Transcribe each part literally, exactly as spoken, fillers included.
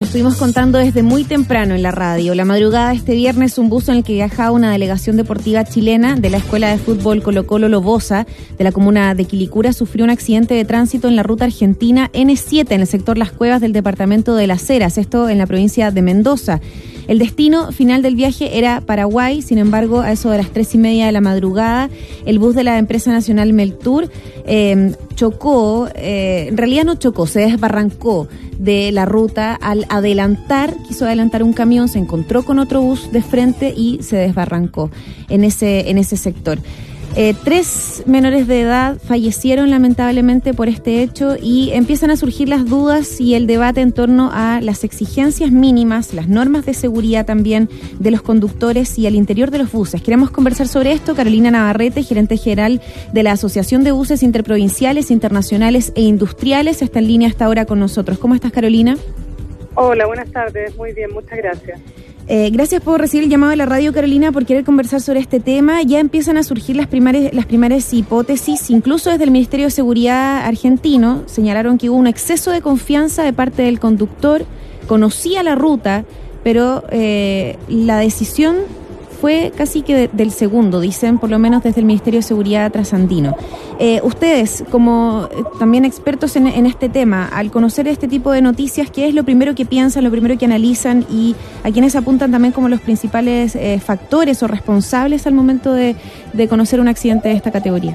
estuvimos contando desde muy temprano en la radio. La madrugada de este viernes, un bus en el que viajaba una delegación deportiva chilena de la Escuela de Fútbol Colo-Colo Lobosa de la comuna de Quilicura sufrió un accidente de tránsito en la ruta argentina ene siete en el sector Las Cuevas del departamento de Las Heras, esto en la provincia de Mendoza. El destino final del viaje era Paraguay, sin embargo, a eso de las tres y media de la madrugada, el bus de la empresa nacional Meltur eh, chocó, eh, en realidad no chocó, se desbarrancó de la ruta al adelantar, quiso adelantar un camión, se encontró con otro bus de frente y se desbarrancó en ese, en ese sector. Eh, tres menores de edad fallecieron lamentablemente por este hecho y empiezan a surgir las dudas y el debate en torno a las exigencias mínimas, las normas de seguridad también de los conductores y al interior de los buses. Queremos conversar sobre esto. Carolina Navarrete, gerente general de la Asociación de Buses Interprovinciales, Internacionales e Industriales, está en línea hasta ahora con nosotros. ¿Cómo estás, Carolina? Hola, buenas tardes. Muy bien, muchas gracias. Eh, gracias por recibir el llamado de la radio, Carolina, por querer conversar sobre este tema. Ya empiezan a surgir las primeras, las primeras hipótesis, incluso desde el Ministerio de Seguridad argentino señalaron que hubo un exceso de confianza de parte del conductor, conocía la ruta, pero eh, la decisión fue casi que de, del segundo, dicen, por lo menos desde el Ministerio de Seguridad trasandino. Eh, ustedes, como eh, también expertos en, en este tema, al conocer este tipo de noticias, ¿qué es lo primero que piensan, lo primero que analizan y a quienes apuntan también como los principales eh, factores o responsables al momento de, de conocer un accidente de esta categoría?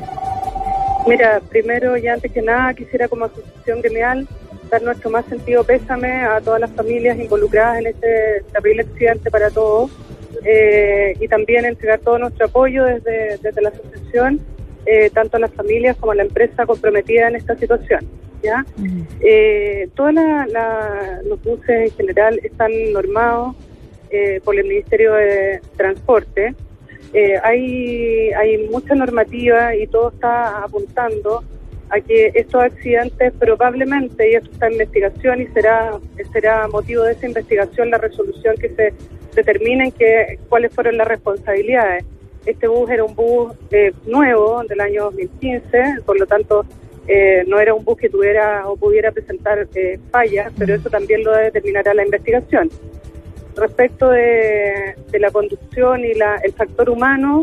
Mira, primero y antes que nada quisiera como asociación gremial dar nuestro más sentido pésame a todas las familias involucradas en este terrible accidente para todos. Eh, y también entregar todo nuestro apoyo desde, desde la asociación, eh, tanto a las familias como a la empresa comprometida en esta situación. ¿Ya? Uh-huh. Eh, todos la, la, los buses en general están normados eh, por el Ministerio de Transporte. Eh, hay, hay mucha normativa y todo está apuntando a que estos accidentes probablemente, y esto está en investigación y será, será motivo de esa investigación la resolución que se determinen que, cuáles fueron las responsabilidades. Este bus era un bus eh, nuevo del año dos mil quince, por lo tanto eh, no era un bus que tuviera o pudiera presentar eh, fallas, pero eso también lo determinará la investigación. Respecto de, de la conducción y la, el factor humano,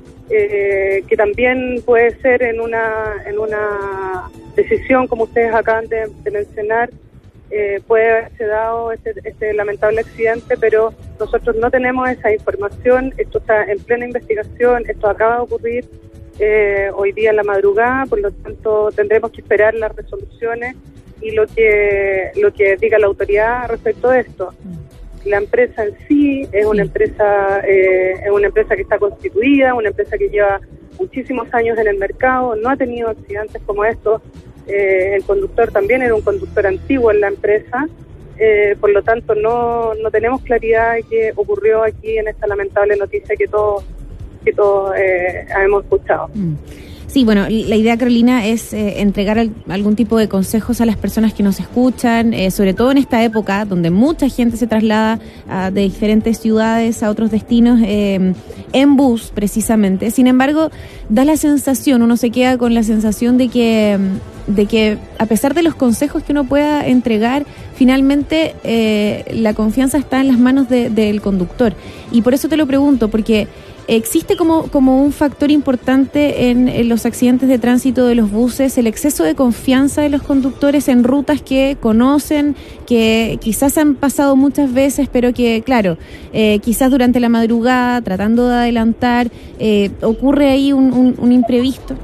eh, que también puede ser en una, en una decisión, como ustedes acaban de, de mencionar, Eh, puede haberse dado este, este lamentable accidente, pero nosotros no tenemos esa información. Esto está en plena investigación, esto acaba de ocurrir eh, hoy día en la madrugada, por lo tanto tendremos que esperar las resoluciones y lo que lo que diga la autoridad respecto de esto. La empresa en sí es una empresa eh, es una empresa que está constituida, una empresa que lleva muchísimos años en el mercado, no ha tenido accidentes como estos. Eh, el conductor también era un conductor antiguo en la empresa, eh, por lo tanto no, no tenemos claridad de qué ocurrió aquí en esta lamentable noticia que todos que todos eh, hemos escuchado. Mm. Sí, bueno, la idea, Carolina, es eh, entregar al, algún tipo de consejos a las personas que nos escuchan, eh, sobre todo en esta época donde mucha gente se traslada a, de diferentes ciudades a otros destinos eh, en bus, precisamente. Sin embargo, da la sensación, uno se queda con la sensación de que, de que a pesar de los consejos que uno pueda entregar, finalmente eh, la confianza está en las manos de, del conductor. Y por eso te lo pregunto, porque ¿existe como, como un factor importante en, en los accidentes de tránsito de los buses el exceso de confianza de los conductores en rutas que conocen, que quizás han pasado muchas veces, pero que, claro, eh, quizás durante la madrugada, tratando de adelantar, eh, ocurre ahí un, un, un imprevisto?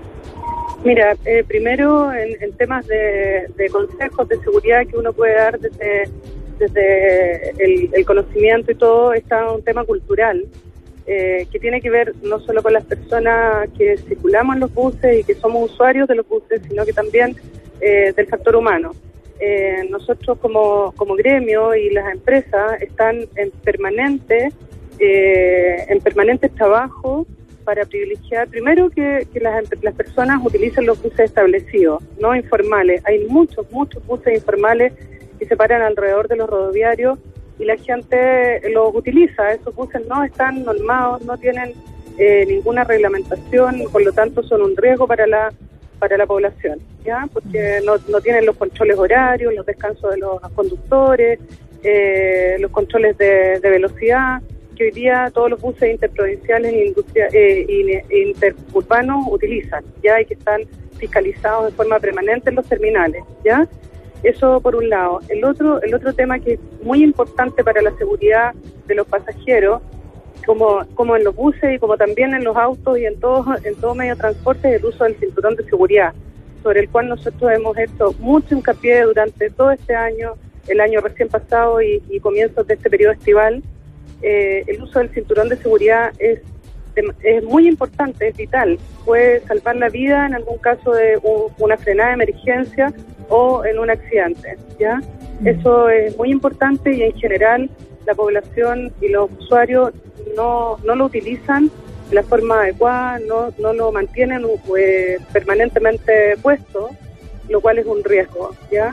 Mira, eh, primero en, en temas de, de consejos de seguridad que uno puede dar desde, desde el, el conocimiento y todo, está un tema cultural. Eh, que tiene que ver no solo con las personas que circulamos en los buses y que somos usuarios de los buses, sino que también eh, del factor humano. Eh, nosotros como, como gremio y las empresas están en permanente, eh, en permanente trabajo para privilegiar, primero que, que las, las personas utilicen los buses establecidos, no informales. Hay muchos, muchos buses informales que se paran alrededor de los rodoviarios y la gente los utiliza. Esos buses no están normados, no tienen eh, ninguna reglamentación, por lo tanto son un riesgo para la para la población, ¿ya? Porque no, no tienen los controles horarios, los descansos de los conductores, eh, los controles de, de velocidad, que hoy día todos los buses interprovinciales e industria, eh, interurbanos utilizan, ya, y que están fiscalizados de forma permanente en los terminales, ¿ya? Eso por un lado. El otro, el otro tema que es muy importante para la seguridad de los pasajeros, como, como en los buses y como también en los autos y en todo, en todo medio de transporte, es el uso del cinturón de seguridad, sobre el cual nosotros hemos hecho mucho hincapié durante todo este año, el año recién pasado y, y comienzos de este periodo estival. Eh, el uso del cinturón de seguridad es, es muy importante, es vital. Puede salvar la vida en algún caso de un, una frenada de emergencia o en un accidente, ¿ya? Mm. Eso es muy importante y en general la población y los usuarios no, no lo utilizan de la forma adecuada, no, no lo mantienen eh, permanentemente puesto, lo cual es un riesgo, ¿ya?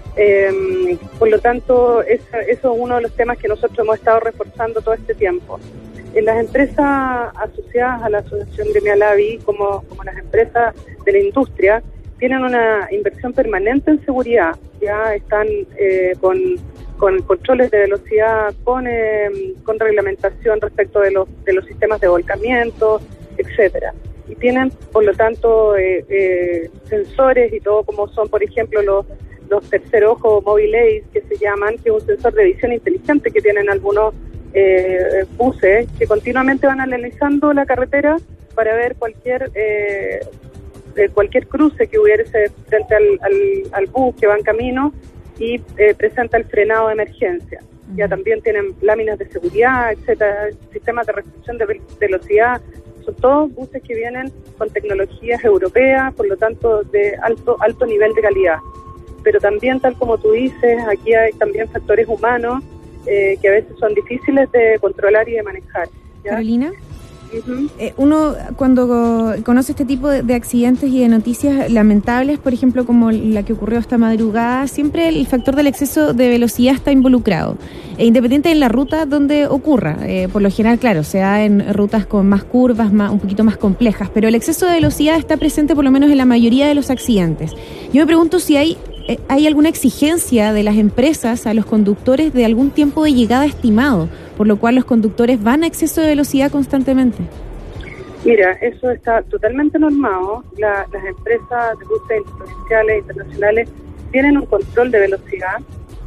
Eh, por lo tanto, eso, eso es uno de los temas que nosotros hemos estado reforzando todo este tiempo. En las empresas asociadas a la Asociación Gremial A V I, como, como las empresas de la industria, tienen una inversión permanente en seguridad, ya están eh, con, con controles de velocidad, con, eh, con reglamentación respecto de los, de los sistemas de volcamiento, etcétera. Y tienen, por lo tanto, eh, eh, sensores y todo, como son, por ejemplo, los los tercer ojo mobile aids, que se llaman, que es un sensor de visión inteligente que tienen algunos eh, buses, que continuamente van analizando la carretera para ver cualquier eh, eh, cualquier cruce que hubiese frente al, al, al bus que va en camino y eh, presenta el frenado de emergencia. Uh-huh. Ya también tienen láminas de seguridad, etcétera, sistemas de restricción de velocidad. Son todos buses que vienen con tecnologías europeas, por lo tanto de alto alto nivel de calidad. Pero también, tal como tú dices, aquí hay también factores humanos eh, que a veces son difíciles de controlar y de manejar, ¿ya? Carolina, uh-huh. eh, uno cuando conoce este tipo de, de accidentes y de noticias lamentables, por ejemplo, como la que ocurrió esta madrugada, siempre el factor del exceso de velocidad está involucrado, e independiente de la ruta donde ocurra. Eh, por lo general, claro, se da en rutas con más curvas, más, un poquito más complejas, pero el exceso de velocidad está presente por lo menos en la mayoría de los accidentes. Yo me pregunto si hay ¿Hay alguna exigencia de las empresas a los conductores de algún tiempo de llegada estimado, por lo cual los conductores van a exceso de velocidad constantemente? Mira, eso está totalmente normado. La, las empresas de buses provinciales e internacionales tienen un control de velocidad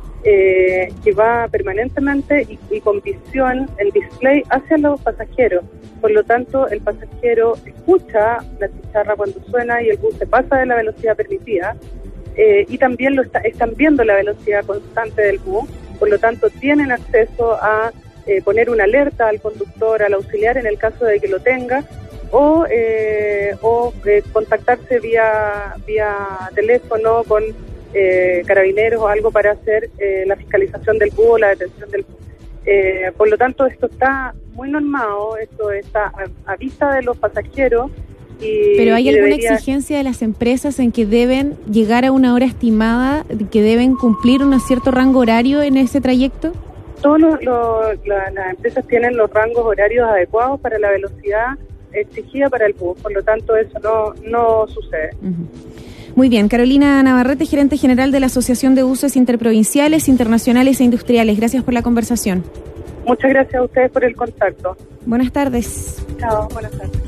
eh, que va permanentemente y, y con visión, el display hacia los pasajeros. Por lo tanto, el pasajero escucha la chicharra cuando suena y el bus se pasa de la velocidad permitida. Eh, y también lo está, están viendo la velocidad constante del bus, por lo tanto tienen acceso a eh, poner una alerta al conductor, al auxiliar en el caso de que lo tenga, o, eh, o eh, contactarse vía, vía teléfono con eh, carabineros o algo para hacer eh, la fiscalización del bus o la detención del bus. Eh, por lo tanto, esto está muy normado, esto está a, a vista de los pasajeros. Y, ¿Pero hay alguna debería... exigencia de las empresas en que deben llegar a una hora estimada, que deben cumplir un cierto rango horario en ese trayecto? Todas lo, lo, la, las empresas tienen los rangos horarios adecuados para la velocidad exigida para el bus, por lo tanto eso no, no sucede. Uh-huh. Muy bien, Carolina Navarrete, gerente general de la Asociación de Buses Interprovinciales, Internacionales e Industriales. Gracias por la conversación. Muchas gracias a ustedes por el contacto. Buenas tardes. Chao, buenas tardes.